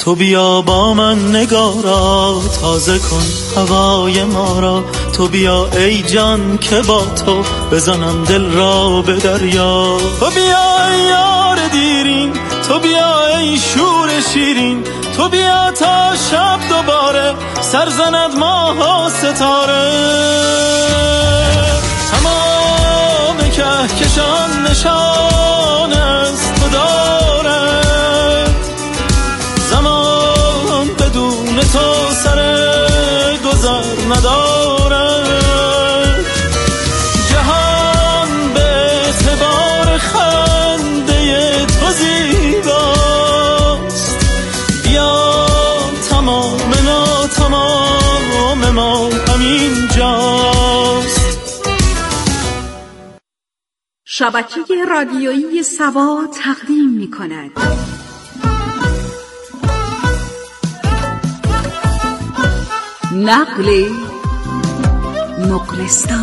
تو بیا با من نگارا تازه کن هوای ما را، تو بیا ای جان که با تو بزنم دل را به دریا. تو بیا ای یار دیرین، تو بیا ای شور شیرین، تو بیا تا شب دوباره سرزند ماه و ستاره. تمام کهکشان نشان از تو داره، زمان بدون تو سر گذر نداره. جهان به اعتبار خنده تو زیباست، بیا تمام ناتمام ما همین جاست. شبکه رادیویی سوا تقدیم می‌کند نقل نقلستان.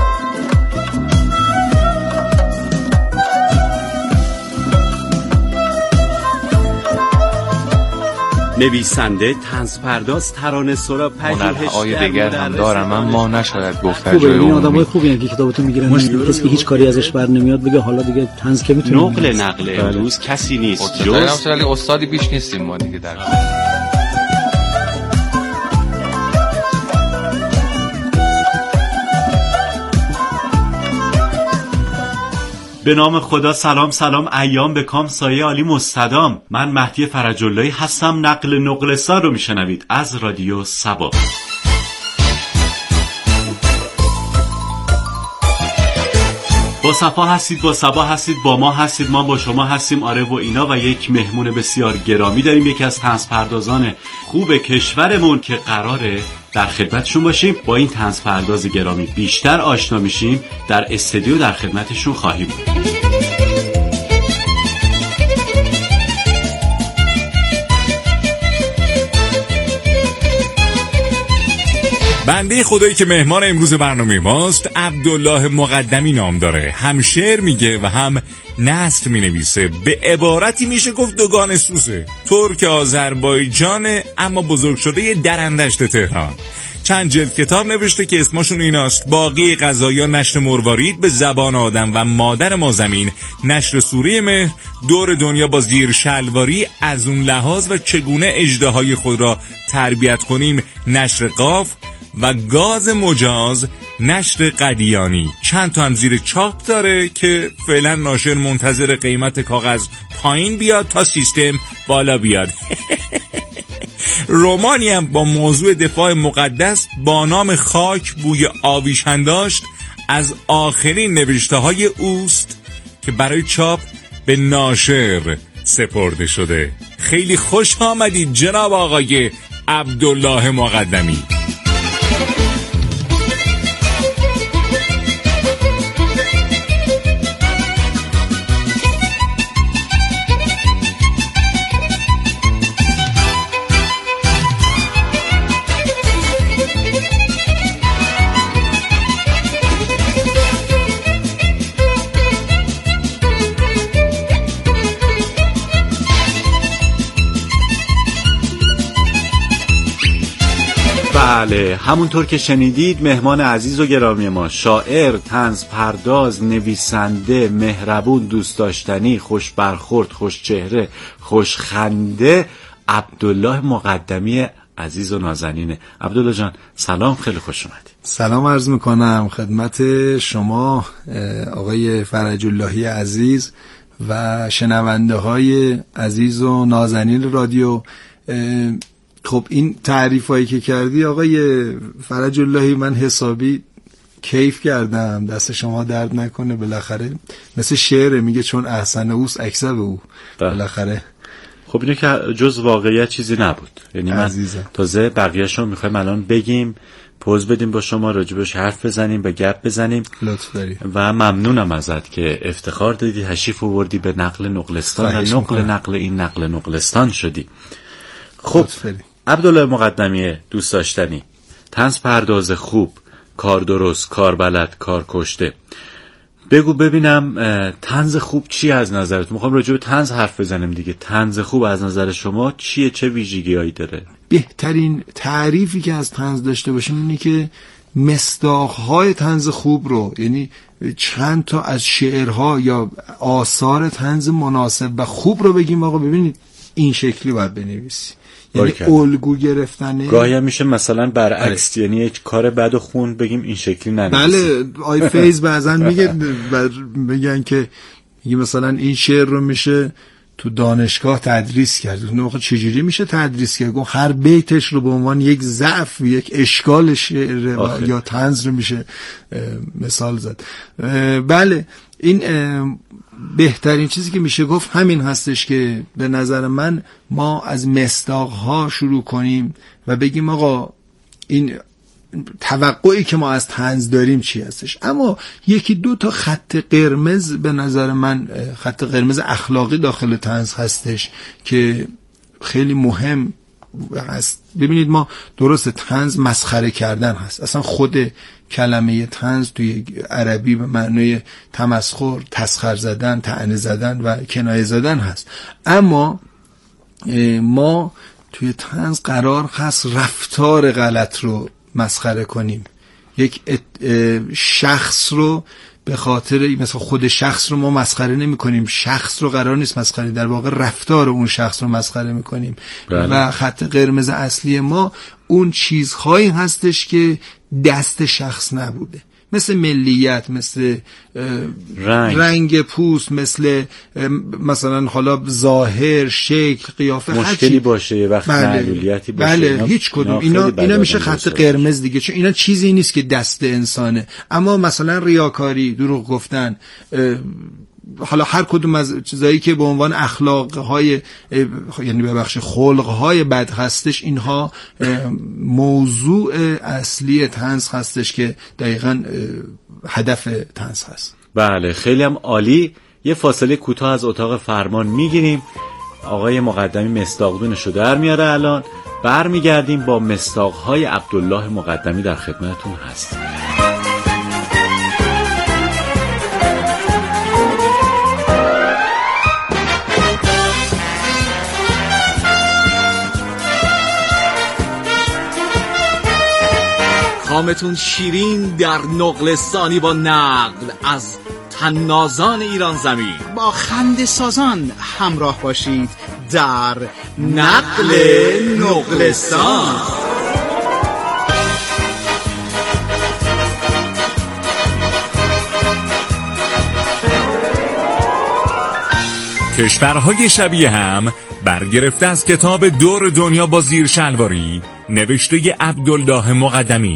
نویسنده، طنزپرداز، ترانه‌سرا، هنرهای دیگر هم دارم اما نشاید گفت در خوبه. جای این آدمای خوبی هستن که کتابتون میگیرن، کسی که هیچ کاری ازش بر نمیاد بگه حالا دیگه طنز که میتونه. نقل امروز کسی نیست جز ولی استادی بیش نیستیم ما دیگه در به نام خدا. سلام ایام به کام، سایه عالی مستدام. من مهدی فرج‌اللهی هستم. نقل نقلستان رو میشنوید از رادیو سبا. با صفا هستید، با صبا هستید، با ما هستید، ما با شما هستیم. آره و اینا. و یک مهمون بسیار گرامی داریم، یکی از طنزپردازان خوب کشورمون که قراره در خدمتشون باشیم. با این طنزپرداز گرامی بیشتر آشنا میشیم. در استودیو در خدمتشون خواهیم بود. بنده خدایی که مهمان امروز برنامه ماست عبدالله مقدمی نام داره. هم شعر میگه و هم نثر مینویسه. به عبارتی میشه گفت دوگانه سوزه. ترک آذربایجانه اما بزرگ شده درندشت تهران. چند جلد کتاب نوشته که اسمشون ایناست: باقی غذایا نشر مروارید، به زبان آدم و مادر ما زمین نشر سوره مهر، دور دنیا با زیر شلواری، از اون لحاظ و چگونه اژدهای خود را تربیت کنیم نشر قاف، و گاز مجاز نشر قدیانی. چند تا هم زیر چاپ داره که فعلا ناشر منتظر قیمت کاغذ پایین بیاد تا سیستم بالا بیاد. رمانی هم با موضوع دفاع مقدس با نام خاک بوی آویشن داشت از آخرین نوشته های اوست که برای چاپ به ناشر سپرده شده. خیلی خوش آمدید جناب آقای عبدالله مقدمی. بله، همونطور که شنیدید مهمان عزیز و گرامی ما، شاعر، طنزپرداز، نویسنده، مهربون، دوست داشتنی، خوش برخورد، خوش چهره، خوش خنده، عبدالله مقدمی عزیز و نازنینه. عبدالله جان سلام، خیلی خوش اومدید. سلام عرض میکنم خدمت شما آقای فرج‌اللهی عزیز و شنونده های عزیز و نازنین رادیو. خب این تعریفایی که کردی آقای فرج‌اللهی من حسابی کیف کردم، دست شما درد نکنه. بالاخره مثل شعر میگه چون احسن اوست اکسب او. بالاخره خب اینه که جز واقعیت چیزی نبود. یعنی من تازه بقیه‌شو میخوایم الان بگیم، پوز بدیم، با شما راجبش حرف بزنیم، به گپ بزنیم. لطف داری. و ممنونم ازت که افتخار دادی، تشریف آوردی به نقل نقلستان و نقل این نقل نقلستان شدی. خب عبدالله مقدمی دوست داشتنی، طنزپرداز خوب، کار درست، کار بلد، کار کشته، بگو ببینم طنز خوب چی از نظرت؟ میخوام راجع به طنز حرف بزنیم دیگه. طنز خوب از نظر شما چیه؟ چه ویژگی‌هایی داره؟ بهترین تعریفی که از طنز داشته باشیم اینه که مصداق‌های طنز خوب رو، یعنی چند تا از شعرها یا آثار طنز مناسب و خوب رو بگیم آقا ببینید این شکلی باید بنویسی، یعنی الگو گرفتنه. گاهی میشه مثلا برعکس، یعنی یک کار بد و خون بگیم این شکلی ننویسی. بله، آی فیض بعضن میگن که مثلا این شعر رو میشه تو دانشگاه تدریس کرد. اون موقع چجوری میشه تدریس کرد؟ هر بیتش رو به عنوان یک ضعف، یک اشکال شعر یا طنز رو میشه مثال زد. بله، این بهترین چیزی که میشه گفت همین هستش که به نظر من ما از مصداق‌ها شروع کنیم و بگیم آقا این توقعی که ما از طنز داریم چی هستش. اما یکی دو تا خط قرمز به نظر من، خط قرمز اخلاقی داخل طنز هستش که خیلی مهم هست. ببینید، ما درست طنز مسخره کردن هست، اصلا خود کلمه طنز توی عربی به معنای تمسخر، تسخر زدن، طعنه زدن و کنایه زدن هست. اما ما توی طنز قرار هست رفتار غلط رو مسخره کنیم. یک شخص رو به خاطر مثلا خود شخص رو ما مسخره نمی کنیم، شخص رو قرار نیست مسخره، در واقع رفتار اون شخص رو مسخره می کنیم. و خط قرمز اصلی ما اون چیزهایی هستش که دست شخص نبوده، مثل ملیت، مثل رنگ پوست، مثلا حالا ظاهر، شکل، قیافه، مشکلی باشه یه وقت معلولیتی باشه. بله، هیچ کدوم اینا میشه خط قرمز دیگه، چون اینا چیزی نیست که دست انسانه. اما مثلا ریاکاری، دروغ گفتن، حالا هر کدوم از چیزایی که به عنوان اخلاقهای، یعنی ببخش خلقهای بد هستش، اینها موضوع اصلی طنز هستش که دقیقاً هدف طنز هست. بله، خیلی هم عالی. یه فاصله کوتاه از اتاق فرمان میگیریم، آقای مقدمی مصداقدونش رو در میاره، الان برمیگردیم با مصداقهای عبدالله مقدمی در خدمتتون هستیم. کامتون شیرین در نقلستانی با نقل از طنازان ایران زمین، با خنده سازان همراه باشید در نقل نقلستان. کشورهای شبیه هم برگرفته از کتاب دور دنیا با زیر شلواری نوشته عبدالله مقدمی.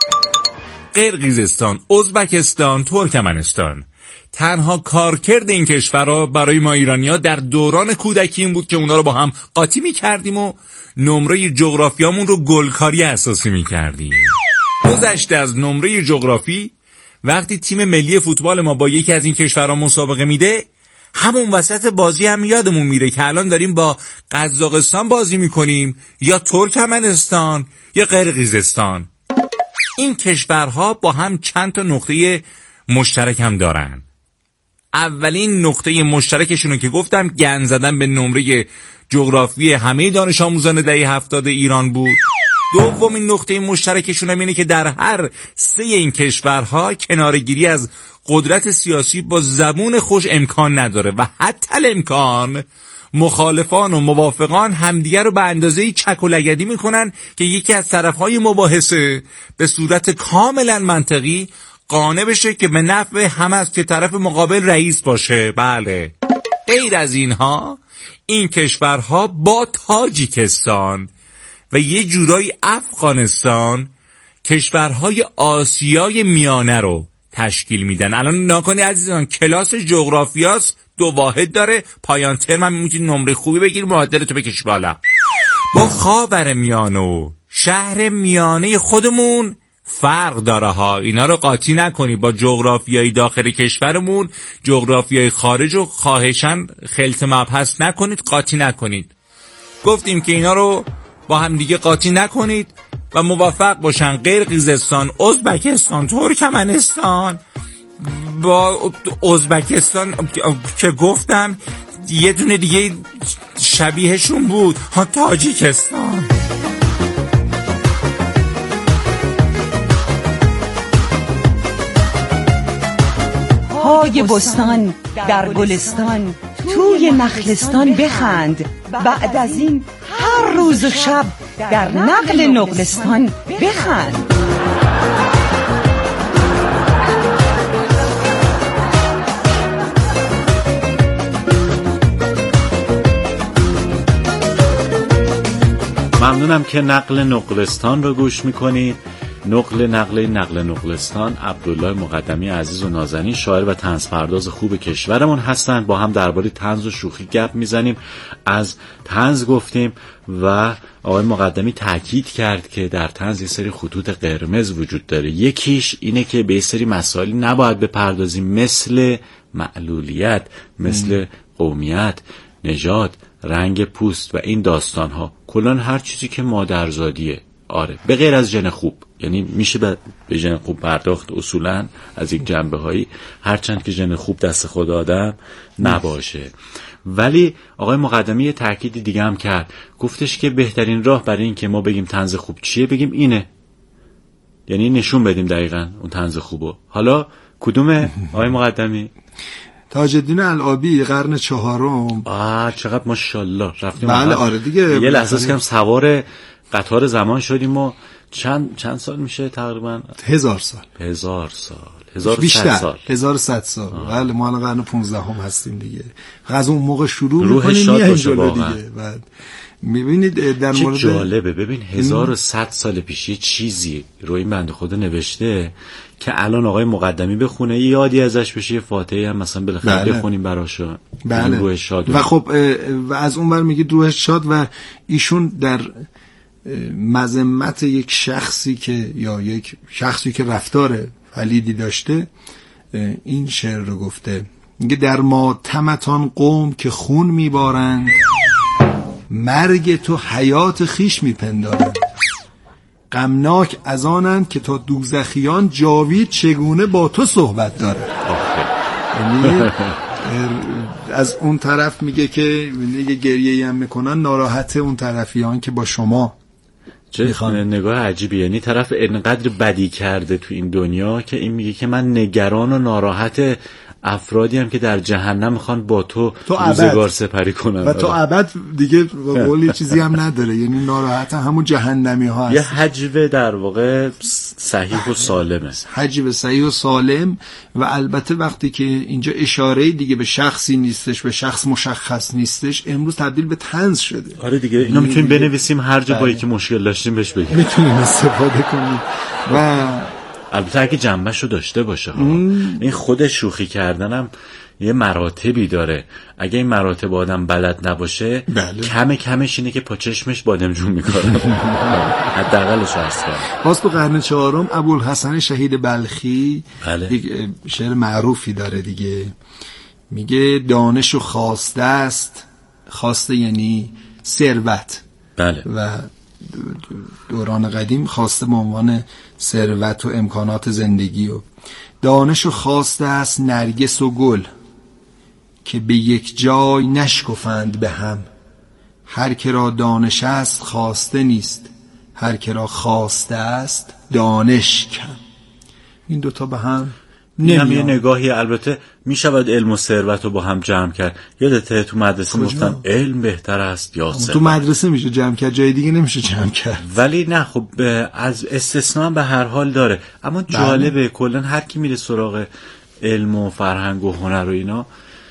قرقیزستان، ازبکستان، ترکمنستان. تنها کارکرد این کشورها برای ما ایرانی‌ها در دوران کودکی این بود که اونا رو با هم قاطی می‌کردیم و نمره جغرافیامون رو گلکاری اساسی می‌کردیم. گذشته از نمره جغرافی، وقتی تیم ملی فوتبال ما با یکی از این کشورها مسابقه میده، همون وسط بازی هم یادمون میره که الان داریم با قزاقستان بازی میکنیم یا ترکمنستان یا قرقیزستان. این کشورها با هم چند تا نقطه مشترک هم دارن. اولین نقطه مشترکشون رو که گفتم، گند زدن به نمره جغرافی همه دانش آموزان دهه 70 ایران بود. دومین نقطه مشترکشون هم اینه که در هر سه این کشورها کنارگیری از قدرت سیاسی با زبون خوش امکان نداره و حتی الامکان مخالفان و موافقان همدیگر رو به اندازه‌ای چک و لگدی میکنن که یکی از طرفهای مباحثه به صورت کاملا منطقی قانع بشه که به نفع همه است که طرف مقابل رئیس باشه. بله، غیر از اینها این کشورها با تاجیکستان و یه جورایی افغانستان کشورهای آسیای میانه رو تشکیل میدن. الان ناکنی عزیزان، کلاس جغرافیاست، 2 واحد داره، پایان ترم هم میتونی نمره خوبی بگیری، معدلتو بکشی بالا. با خاور میانه و شهر میانه خودمون فرق داره ها، اینا رو قاطی نکنی با جغرافیای داخل کشورمون. جغرافیای خارج رو خواهشاً خلط مبحث نکنید، قاطی نکنید. گفتیم که اینا رو با هم دیگه قاطی نکنید و موفق باشن قرقیزستان، ازبکستان، ترکمنستان با ازبکستان که گفتم یه دونه دیگه شبیهشون بود، تاجیکستان. های بستان در گلستان، توی نخلستان بخند. بعد از این هر روز و شب در نقل نقلستان بخند. ممنونم که نقل نقلستان رو گوش میکنید. نقل نقلستان عبدالله مقدمی عزیز و نازنین، شاعر و طنزپرداز خوب کشورمون هستند. با هم درباره طنز و شوخی گپ میزنیم. از طنز گفتیم و آقای مقدمی تاکید کرد که در طنز یه سری خطوط قرمز وجود داره. یکیش اینه که به یه سری مسائلی نباید بپردازیم، مثل معلولیت، مثل قومیت، نژاد، رنگ پوست و این داستان ها. کلان هر چیزی که مادرزادیه، آره، به غیر از ژن خوب. یعنی میشه به ژن خوب پرداخت اصولا از یک جنبه هایی، هرچند که ژن خوب دست خود آدم نباشه. ولی آقای مقدمی یه تأکیدی دیگه هم کرد، گفتش که بهترین راه برای این که ما بگیم طنز خوب چیه، بگیم اینه. یعنی نشون بدیم دقیقاً اون طنز خوبو. حالا کدومه آقای مقدمی؟ تاج الدین العابی، قرن 4. چقدر ماشاءالله رفتیم. بله آره دیگه. یه لحظه کم سوار قطار زمان شدیم و چند سال میشه تقریبا؟ 1000 سال. 1100 سال. بله ما الان قرن 15 هستیم دیگه. از اون موقع شروع می‌کنیم میایم جلو دیگه. بعد میبینید در مورد جالبه، ببین 1100 سال پیش یه چیزی روی این بنده خدا نوشته که الان آقای مقدمی بخونه، یادی ازش بشه، یه فاتحه هم مثلا بالاخره بخونیم براشو. بله. روح شاد. و خب و از اون ور میگه روح شاد و ایشون در مذمت یک شخصی که رفتار پلیدی داشته این شعر رو گفته. میگه در ماتمتان قوم که خون میبارند، مرگ تو حیات خیش میپندارند. غمناک از آنند که تا دوزخیان جاوید چگونه با تو صحبت داره. یعنی از اون طرف میگه که یه گریه‌ای هم میکنن، ناراحت اون طرفیان که با شما. چه نگاه عجیبی، یعنی طرف اینقدر بدی کرده تو این دنیا که این میگه که من نگران و ناراحت افرادی هم که در جهنم میخوان با تو روزگار سپری کنن و تا ابد دیگه قولی چیزی هم نداره. یعنی ناراحت همون جهنمی ها هست. یه حجو در واقع صحیح و سالمه، حجو صحیح و سالم. و البته وقتی که اینجا اشاره دیگه به شخصی نیستش، به شخص مشخص نیستش، امروز تبدیل به طنز شده. آره دیگه اینو میتونیم بنویسیم، هر جا با یکی مشکل داشتیم بهش بگیم، میتونیم استفاده کنیم. و البته اگه جنبهشو داشته باشه این خود شوخی کردنم یه مراتبی داره. اگه این مراتب آدم بلد نباشه، کمش اینه که پا چشمش بادمجون میکنه. حداقلش هست. باز تو قرن 4 ابوالحسن شهید بلخی یک شعر معروفی داره دیگه. میگه دانش و خواسته است، خواسته یعنی ثروت. بله. و دوران قدیم خواسته به عنوان ثروت و امکانات زندگی. و دانش و خواسته است نرگس و گل، که به یک جای نشکفند به هم. هر که را دانش است خواسته نیست، هر که را خواسته است دانش کم. این دوتا به هم نمیاد. یه نگاهی البته میشود علم و ثروت رو با هم جمع کرد. یادته تو مدرسه گفتن علم بهتر است یا ثروت؟ تو مدرسه میشه جمع کرد، جای دیگه نمیشه جمع کرد. ولی نه، خب از استثناء به هر حال داره. اما جالبه کلا هر کی میره سراغ علم و فرهنگ و هنر و اینا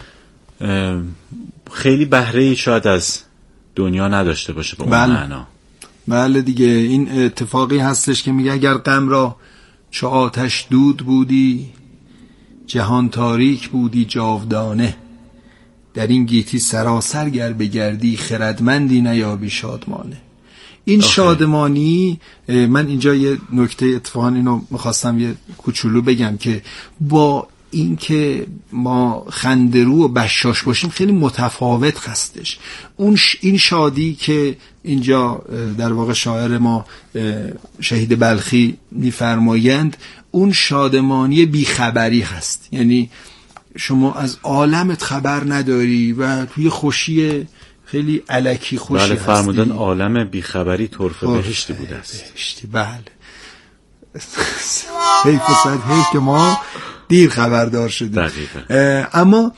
خیلی بهره‌ای شاید از دنیا نداشته باشه به اون معنا. بله دیگه. این اتفاقی هستش که میگه اگر غم را چو آتش دود بودی، جهان تاریک بودی جاودانه. در این گیتی سراسر گر بگردی، خردمندی نیابی شادمانه. این شادمانی، من اینجا یه نکته اتفاقا اینو میخواستم یه کوچولو بگم که با این که ما خنده‌رو و بشاش باشیم خیلی متفاوت هستش. این شادی که اینجا در واقع شاعر ما شهید بلخی میفرمایند، اون شادمانی بیخبری هست. یعنی شما از عالمت خبر نداری و توی خوشی خیلی الکی خوشی هستی. بله، فرمودن عالم بیخبری طرف بهشتی بوده است. بله. حیف و صد حیف که ما دیر خبردار شدیم. اما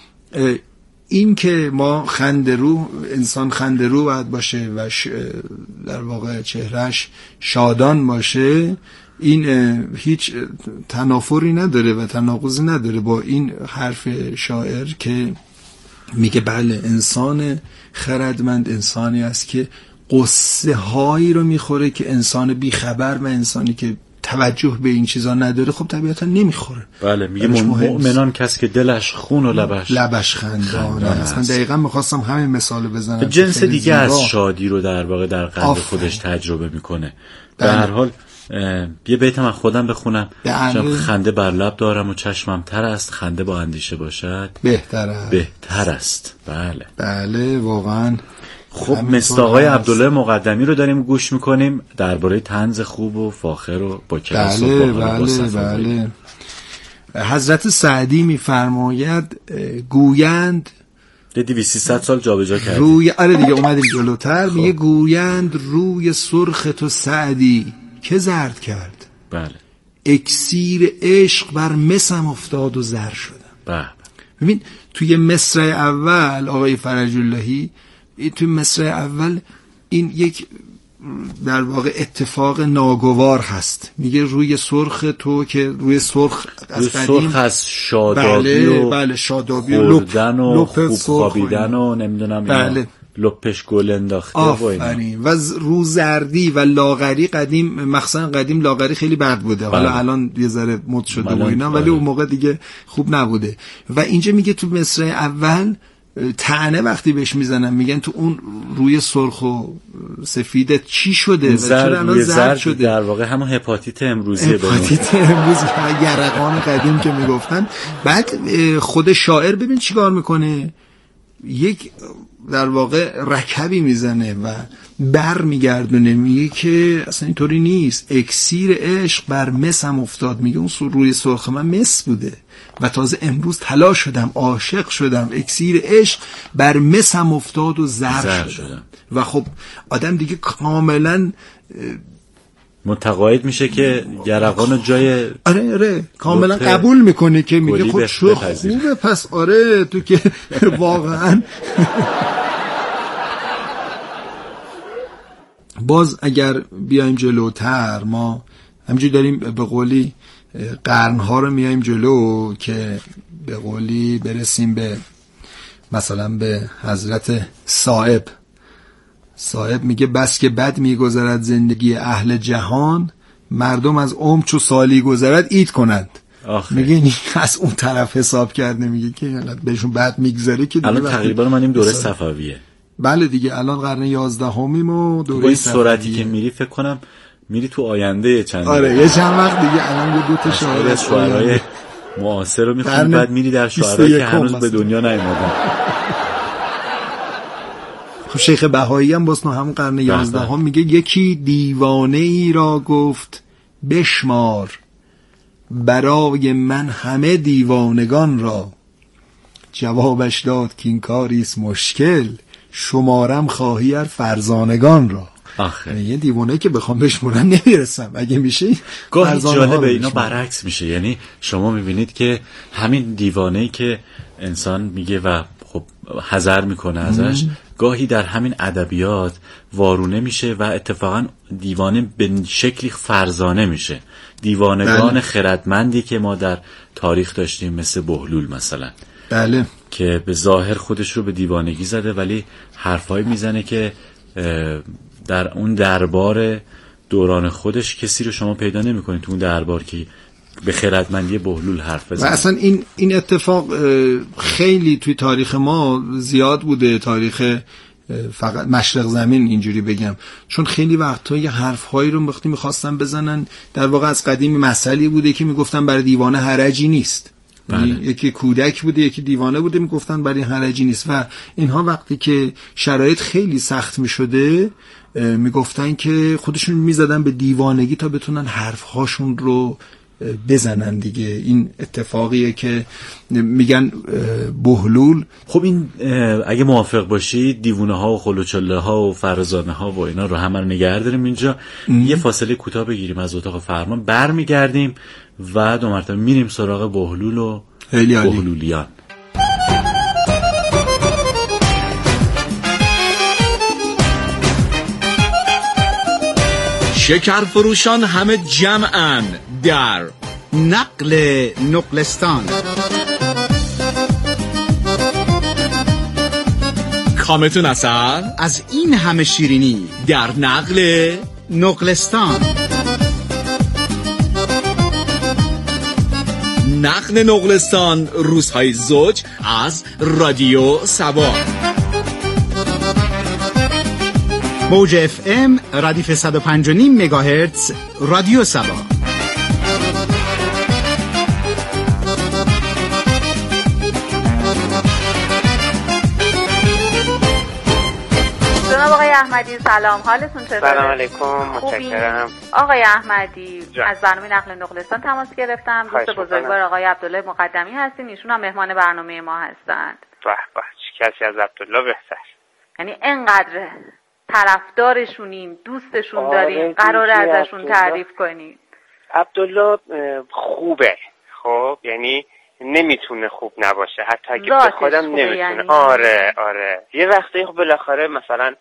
این که ما خنده‌رو، انسان خنده‌رو باید باشه و در واقع چهرهش شادان باشه، این هیچ تنافری نداره و تناقضی نداره با این حرف شاعر که میگه بله، انسان خردمند انسانی است که قصه هایی رو میخوره که انسان بیخبر و انسانی که توجه به این چیزا نداره خب طبیعتا نمیخوره. بله، میگه مؤمنان کس که دلش خون و لبش خندانه. اصلا دقیقا میخواستم همین مثال بزنم. جنس دیگه از شادی رو در واقع در قلب خودش تجربه میکنه. به هر حال یه بیت من خودم بخونم. خنده بر لب دارم و چشمم تر است، خنده با اندیشه باشد بهتر است. بله واقعا. خب مصداقای عبدالله مقدمی رو داریم گوش میکنیم درباره طنز خوب و فاخر و با کلاس و بله. حضرت سعدی میفرماید گویند 200 سال جابجا کردیم. آره دیگه اومدیم جلوتر. میگه گویند روی سرخ تو سعدی که زرد کرد. بله. اکسیر عشق بر مسم افتاد و زر شدم. ببین توی مصرع اول آقای فرج اللهی، توی مصرع اول این یک در واقع اتفاق ناگوار هست. میگه روی سرخ تو که روی سرخ از قدیم هست شادابی بله شادابی و خوب خوابیدن و نمیدونم لپش گل انداخته و رو زردی و لاغری. قدیم مخصوصا قدیم لاغری خیلی بد بوده. حالا الان یه ذره مد شده و اینا، ولی اون موقع دیگه خوب نبوده. و اینجا میگه تو مصرع اول طعنه وقتی بهش میزنن میگن تو اون روی سرخ و سفیدت چی شده و چرا الان زرد شده. در واقع همون هپاتیت امروزیه. هپاتیت امروزی یرقان قدیم که میگفتن. بعد خود شاعر ببین چیکار میکنه، یک در واقع رکبی میزنه و بر میگردونه. میگه که اصلا اینطوری نیست، اکسیر عشق بر مسم افتاد. میگه اون روی سرخ من مس بوده و تازه امروز طلا شدم، عاشق شدم، اکسیر عشق بر مسم افتاد و زر شدم. و خب آدم دیگه کاملا متقاعد میشه که یرقان جای آره کاملا قبول میکنه که میگه خب شو خوبه، پس آره تو که واقعا. باز اگر بیایم جلوتر، ما همینجوری داریم به قولی قرنها رو میایم جلو که به قولی برسیم به مثلا به حضرت صائب میگه بس که بد میگذرد زندگی اهل جهان، مردم از عمر چو سالی گذرد عید کنند. میگه از اون طرف حساب کرده، میگه که بهشون بد میگذره که الان تقریبا ما این دوره صفویه. بله دیگه الان قرن 11 و دوره این سرعتی که میری فکر کنم میری تو آینده چند یه چند وقت دیگه. الان یه دو تا شاعرای معاصر رو میخونی، بعد میری در شاعرایی که هنوز به دنیا نیومدن. خب شیخ بهایی هم باسنو همون قرن 11 میگه یکی دیوانه ای را گفت بشمار، برای من همه دیوانگان را. جوابش داد که این کاریست مشکل، شمارم خواهی ار فرزانگان را. یه دیوانه که بخوام بشمارم نمیرسم، اگه میشه گاهی جالبه اینا برعکس میشه. یعنی شما میبینید که همین دیوانه‌ای که انسان میگه و خب حذر میکنه ازش، گاهی در همین ادبیات وارونه میشه و اتفاقا دیوانه به شکلی فرزانه میشه. دیوانگان خردمندی که ما در تاریخ داشتیم مثل بهلول مثلا، که به ظاهر خودش رو به دیوانگی زده ولی حرفایی میزنه که در اون دربار دوران خودش کسی رو شما پیدا نمی‌کنید تو اون دربار که به خردمندی بهلول حرف بزنه. و اصلا این اتفاق خیلی توی تاریخ ما زیاد بوده، تاریخ فقط مشرق زمین اینجوری بگم، چون خیلی وقتا یه حرف‌هایی رو وقتی می‌خواستن بزنن در واقع از قدیم مسئله بوده که میگفتن برای دیوانه حرجی نیست. یکی کودک بوده یکی دیوانه بوده، میگفتن برای حرجی نیست. و اینها وقتی که شرایط خیلی سخت میشده میگفتن که خودشون میزدن به دیوانگی تا بتونن حرفهاشون رو بزنن دیگه. این اتفاقیه که میگن بهلول. خب این اگه موافق باشید دیوونه ها و خلوچله ها و فرزانه ها و اینا رو همه رو نگه داریم اینجا. یه فاصله کوتاه بگیریم از اتاق فرمان، برمیگردیم و دو مرتبه میریم سراغ بهلول و بهلولیان. شکر فروشان همه جمعن در نقل نقلستان. کامتون اثر از این همه شیرینی در نقل نقلستان. نقل نقلستان روزهای زوج از رادیو سبا. موج اف ام ردیف 105.5 مگاهرتز رادیو سبا. جناب آقای احمدی سلام، حالتون چطوره؟ سلام علیکم، متشکرم. آقای احمدی از برنامه نقل نقلستان تماس گرفتم. دوست بزرگوار آقای عبدالله مقدمی هستین، ایشون هم مهمان برنامه ما هستند. به به، کسی از عبدالله بهتر. یعنی انقدر طرفدارشونین، دوستشون دارین، قرار ازشون تعریف کنین. عبدالله خوبه، خب یعنی نمیتونه خوب نباشه، حتی اگه به خودم نمیتونه. یعنی آره یه وقتی خب بالاخره مثلا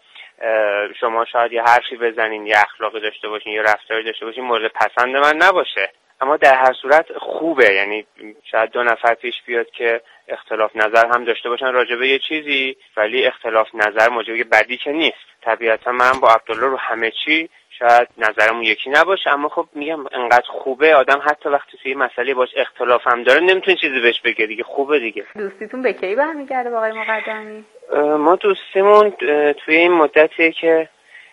شما شاید یه حرفی بزنین، یه اخلاقی داشته باشین، یه رفتاری داشته باشین مورد پسند من نباشه، اما در هر صورت خوبه. یعنی شاید دو نفر پیش بیاد که اختلاف نظر هم داشته باشن راجع به یه چیزی، ولی اختلاف نظر موجب بدی که نیست. طبیعتا من با عبدالله رو همه چی شاید نظرمون یکی نباشه، اما خب میگم انقدر خوبه آدم حتی وقتی توی مسئله باش اختلاف هم داره نمیتونه چیزی بهش بگه دیگه، خوبه دیگه. دوستیتون به کی برمیگرده با آقای مقدمی؟ ما دوستیمون توی این مدتیه که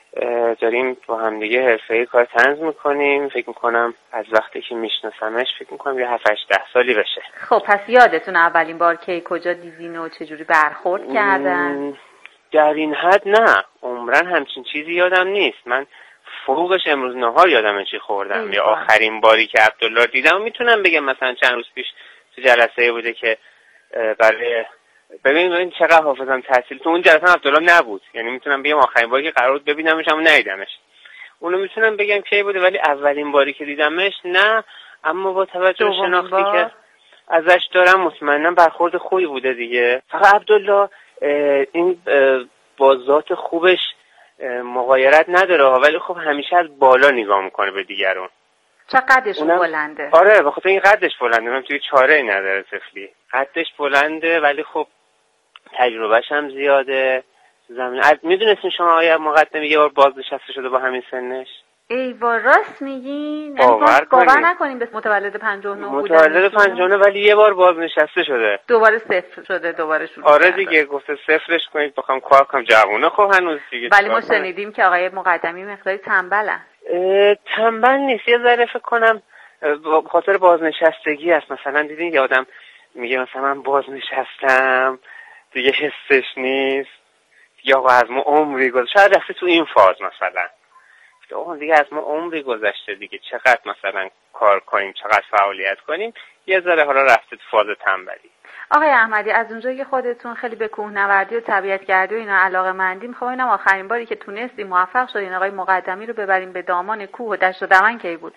داریم با هم دیگه حرفه‌ای کار طنز میکنیم. فکر میکنم از وقتی که میشناسمش فکر میکنم یه 7-8 سالی بشه. خب پس یادتون اولین بار کی کجا دیدین و چجوری برخورد کردن؟ در این حد نه، عمرن همچین چیزی یادم نیست. من فروغش امروز نهار یادمه چی خوردم. یا آخرین باری که عبدالله دیدم میتونم بگم مثلا چند روز پیش تو جلسه بوده که برای ببین چقدر حافظم تحصیل تو اون جلسه عبدالله نبود، یعنی میتونم بگم آخرین باری که قرار بود ببینمش اما ندیدمش. اونو میتونم بگم کی بوده، ولی اولین باری که دیدمش نه. اما با توجه به شناختی که ازش دارم مطمئنم برخورد خوبی بوده دیگه. فقط عبدالله این با ذات خوبش مغایرت نداره، ولی خب همیشه از بالا نگاه میکنه به دیگران. چه قدش بلنده؟ آره به خاطر این قدش بلنده من توی چاره ای نداره طفلی. قدش بلنده ولی خب تجربهش هم زیاده. میدونستین شما آقای مقدمی یه بار بازنشسته شده با همین سنش؟ ای راست میگین؟ باور نکنیم. به متولد 59 بوده. متولد 59 ولی یه بار بازنشسته شده. دوباره صفر شده، دوباره شروع. آره دیگه گفته صفرش کنید بخوام کار کنم. جوونه خب هنوز دیگه. ولی ما شنیدیم که آقای مقدمی مقداری تنبلن. تنبل نیست، یه ذره فکر کنم خاطر بازنشستگی است. مثلا دیدین یه آدم میگه مثلا من بازنشستم دیگه حسش نیست، یا آقا از ما عمری گذشته. شاید رفته تو این فاز مثلا آقا دیگه از ما عمری گذشته دیگه چقدر مثلا کار کنیم، چقدر فعالیت کنیم. یه ذره حالا رفته تو فاز تنبلی. آقای احمدی از اونجایی که خودتون خیلی به کوهنوردی و طبیعت‌گردی و اینا علاقه‌مندیم، خب اینم آخرین باری که تونستیم موفق شدین آقای مقدمی رو ببریم به دامان کوه و دشت و دمن کی بود؟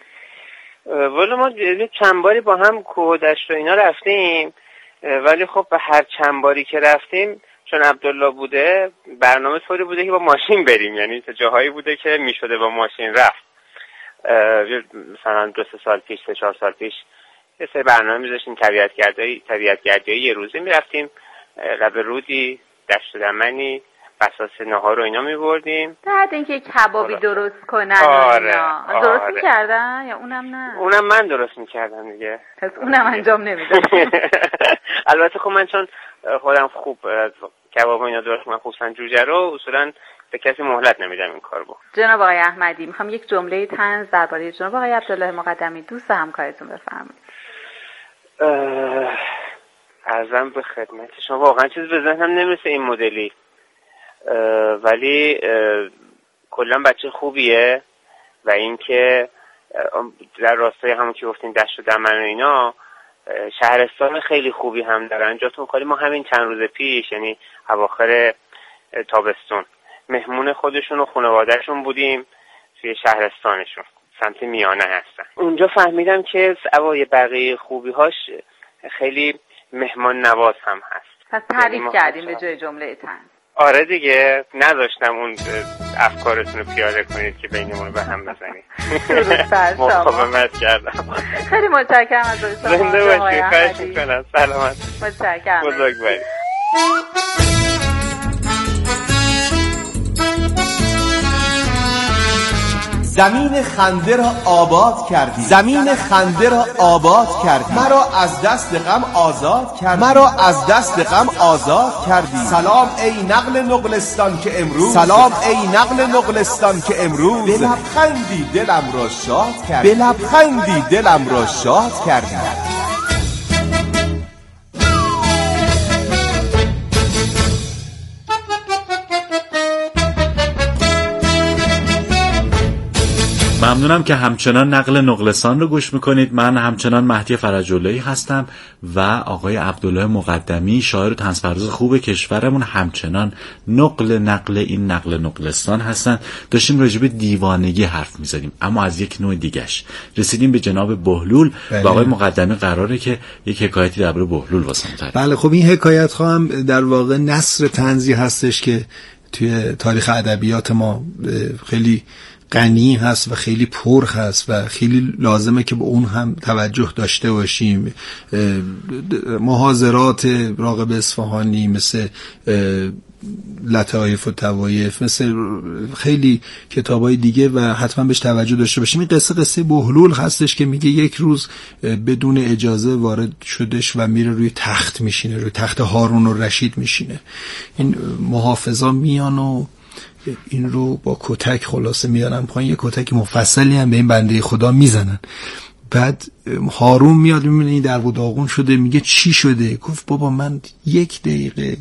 والا ما چند باری با هم کوه و دشت و اینا رفتیم، ولی خب به هر چند باری که رفتیم چون عبدالله بوده برنامه طوری بوده که با ماشین بریم، یعنی تا جاهایی بوده که میشده با ماشین رفت. مثلا 2-3 سال پیش 3-4 سال پیش یه سری برنامه میذاشتیم طبیعت‌گردی یه روزه میرفتیم لب رودی، دشت و دمنی، بساس نهار رو اینا میبردیم. بعد اینکه کبابی درست کنن. آره. درست میکردن یا اونم نه؟ اونم من درست میکردم دیگه. پس اونم انجام نمیداد. البته خب من چون خودم خوب کباب اینا درست من خوب جوجه رو اصولا به کسی مهلت نمیدم این کار رو. جناب آقای احمدی میخوام یک جمله طنز درباره جناب آقای عبدالله مقدمی دوست همکارتون بفرمایید. عرضم به خدمت شما واقعا چیز به ذهنم نمیرسه این مدلی، ولی کلا بچه خوبیه و اینکه در راستای همون که گفتین دشت و دمن و اینا شهرستان خیلی خوبی هم دارن. جاتون خالی. ما همین چند روز پیش یعنی اواخر تابستون مهمون خودشون و خانواده‌شون بودیم توی شهرستانشون، سمت میانه هستن. اونجا فهمیدم که سوای بقیه خوبی‌هاش خیلی مهمان نواز هم هست. پس تعریف کردیم به جای جمله طنز. آره دیگه، نذاشتم اون افکارتون رو پیاده کنید که بینمون رو به هم بزنید. مقاومت کردم. خیلی متشکرم از شما. زنده باشید. خواهش میکنم. سلامت. متشکرم. بزرگواری. زمین خنده را آباد کردی، زمین خنده را آباد کردی، مرا از دست غم آزاد کردی، مرا از دست غم آزاد کردی. سلام ای نقل نقلستان که امروز، سلام ای نقل نقلستان که امروز به لبخندی دلم را شاد کردی، به لبخندی دلم را شاد کردی. ممنونم که همچنان نقل نقلستان رو گوش میکنید. من همچنان مهدی فرج‌اللهی هستم و آقای عبدالله مقدمی شاعر و طنزپرداز خوب کشورمون همچنان نقل این نقل نقلستان هستن. داشتیم راجع به دیوانگی حرف میزدیم اما از یک نوع دیگه‌اش. رسیدیم به جناب بهلول و آقای مقدمی قراره که یک حکایتی درباره بهلول واسمون تعریف. بله خب این حکایت ها هم در واقع نثر طنزی هستش که توی تاریخ ادبیات ما خیلی غنی هست و خیلی پر هست و خیلی لازمه که به اون هم توجه داشته باشیم. محاضرات راغب اصفهانی مثل لطایف و طوایف، مثل خیلی کتابای دیگه و حتما بهش توجه داشته باشیم. این قصه بهلول هستش که میگه یک روز بدون اجازه وارد شدش و میره روی تخت میشینه، روی تخت هارون و رشید میشینه. این محافظا میان و این رو با کتک خلاصه میارن پایین، یه کتک مفصلی هم به این بنده خدا میزنن. بعد هارون میاد میبینه این در و داغون شده، میگه چی شده؟ گفت بابا من 1 دقیقه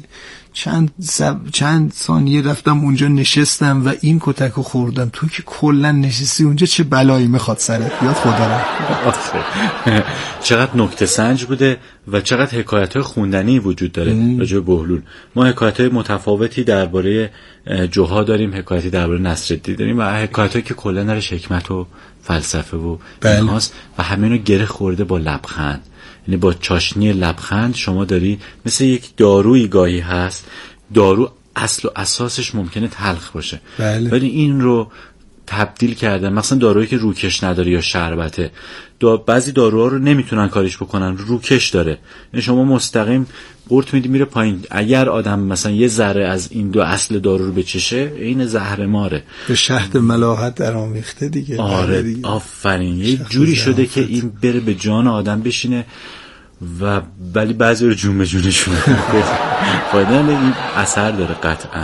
چند ثانیه رفتم اونجا نشستم و این کتکو خوردم، تو که کلا نشستی اونجا چه بلایی میخواد سرت بیاد؟ خدا رحم. چقدر نکته سنج بوده و چقدر حکایت‌های خوندنی وجود داره راجع به بهلول. ما حکایت‌های متفاوتی درباره جوها داریم، حکایتی درباره نصرالدین داریم و حکایت‌هایی که کلا درش حکمت و فلسفه و اینهاست و همینو گره خورده با لبخند. یعنی با چاشنی لبخند شما داری مثل یک دارویی گاهی هست، دارو اصل و اساسش ممکنه تلخ باشه ولی این رو تبدیل کردن. مثلا دارویی که روکش نداره یا شربته، بعضی داروها رو نمیتونن کاریش بکنن، روکش داره، یعنی شما مستقیم قورت میدی میره پایین. اگر آدم مثلا یه ذره از این دو اصل دارو رو بچشه این زهر ماره، به شهد ملاحت در آمیخته دیگه. آره دیگه. آفرین. یه جوری شده که این بره به جان آدم بشینه و ولی بعضی رو جون به جونشون فایده این اثر داره. قطعا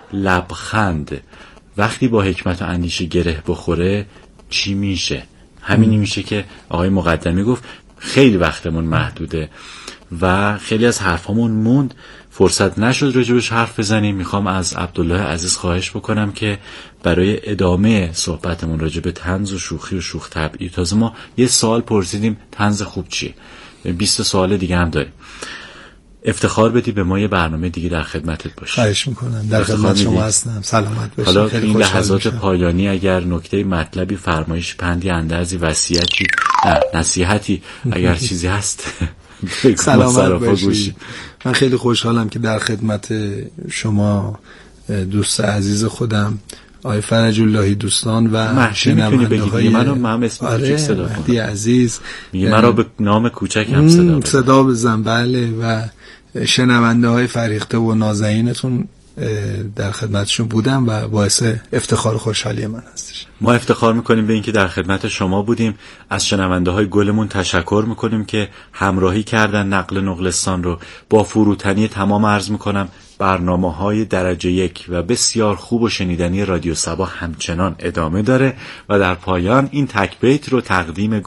لبخند وقتی با حکمت و اندیشه گره بخوره چی میشه؟ همینی میشه که آقای مقدمی گفت خیلی وقتمون محدوده و خیلی از حرفامون موند، فرصت نشد راجبش حرف بزنیم. میخوام از عبدالله عزیز خواهش بکنم که برای ادامه صحبتمون راجب طنز و شوخی و شوخ طبعی، تازه ما یه سوال پرسیدیم طنز خوب چیه، 20 سوال دیگه هم داریم، افتخار بدی به ما یه برنامه دیگه در خدمتت باشیم. خواهش میکنم. در خدمت شما هستم. سلامت باشید. حالا این لحظات پایانی اگر نکته مطلبی، فرمایش، پندی، اندرزی، وصیتی، نصیحتی اگر چیزی هست سلامت باشید. من خیلی خوشحالم که در خدمت شما دوست عزیز خودم آقای فرج‌اللهی دوستان و شنونده‌های من اسم کوچک صدا کنم. مهدی عزیز میگه مرا به نام کوچک هم صدا بزن. بله و شنونده‌های فریخته و نازنینتون در خدمتشون بودم و باعث افتخار و خوشحالی من هستش. ما افتخار میکنیم به اینکه در خدمت شما بودیم. از شنونده‌های گلمون تشکر میکنیم که همراهی کردن نقل نقلستان رو. با فروتنی تمام عرض میکنم برنامه‌های درجه 1 و بسیار خوب و شنیدنی رادیو صبا همچنان ادامه داره و در پایان این تک بیت رو تقدیم